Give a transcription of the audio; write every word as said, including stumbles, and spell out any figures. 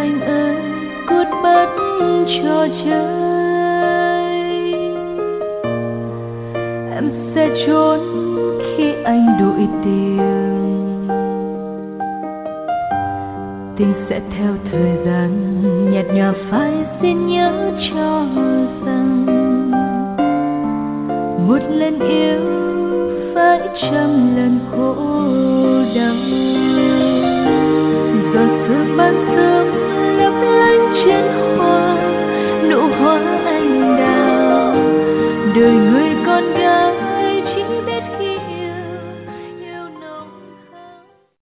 anh ơi cút mất trò chơi. Em sẽ trốn khi anh đổi tiền, tình sẽ theo thời gian nhạt nhòa. Phải xin nhớ cho rằng một lần yêu phải trăm lần khổ đau. Giọt sương ban sớm lấp lánh